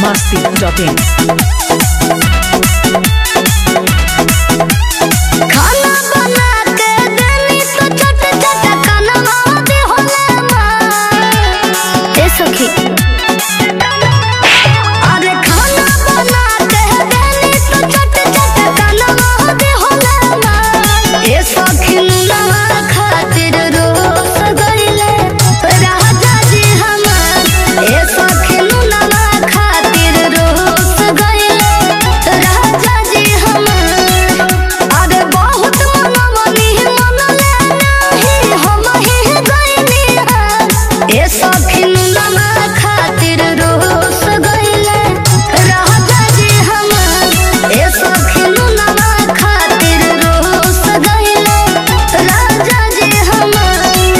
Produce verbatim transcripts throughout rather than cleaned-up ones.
masti dot in. खाना बना के देनी तो चट चट कनवा दे होला मां ए सखी। अरे खाना बना के देनी तो चट चट कनवा दे होला मां ए सखी नवा खातिर रोस गइले राजा जी हमार ए सखी नवा खातिर रोस गइले राजा जी हमार। अरे बहुत मनवनी मनले नाही हम ही गइनी हार ए सखी नवा खातिर रोस गइले राजा जी हमार ए सखी नवा खातिर रोस गइले राजा जी हमार।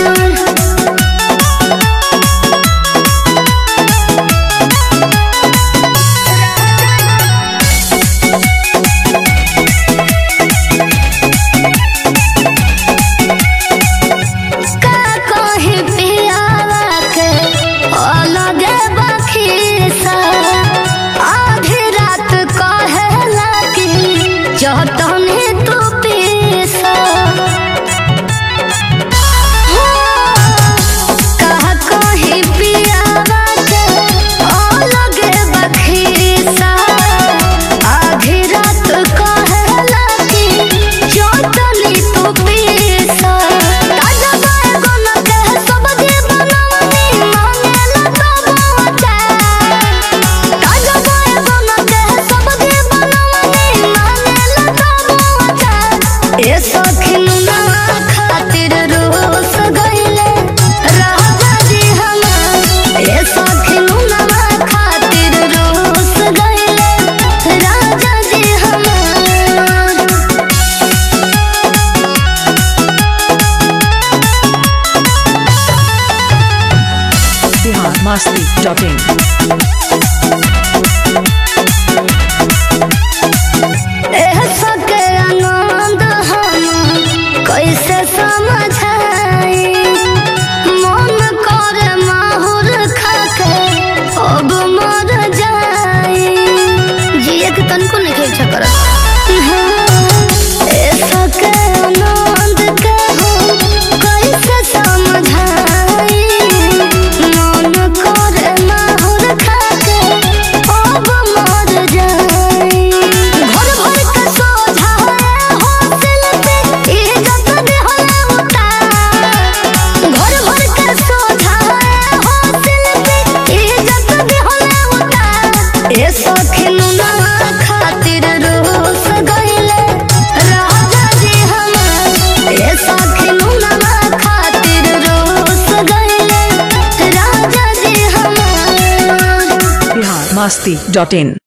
का कहे पियावा के अलगे बखीसा आधी रात कहेला कि जतने तू पीसा। का कहे पियावा के अलगे बखीसा आधी रात कहेला कि जतने तू पीसा। ताजा बैगन के सब्जी बनवनी मांगेला तब अचार ताजा बैगन के सब्जी बनवनी मांगेला तब अचार ए सखी नवा खातिर रोस गइले राजा जी हमार ए सखी नवा खातिर रोस गइले राजा जी हमार। Bihar masti dot in. एह सके आनंद हम कैसे समझाई मन करे माहुर खाके अब मर जाई जिए के तनको नहीं खेल छकर। एह सके आनंद के हम कैसे समझाई मन करे माहुर खाके अब मर जाई। घर भर के सोझाए होटल पे इज्जत दे होला उतार घर भर के सोझाए होटल पे इज्जत दे होला उतार ए सखी नवा खातिर रोस गइले राजा जी हमार ए सखी नवा खातिर रोस गइले राजा जी हमार। Bihar masti dot in.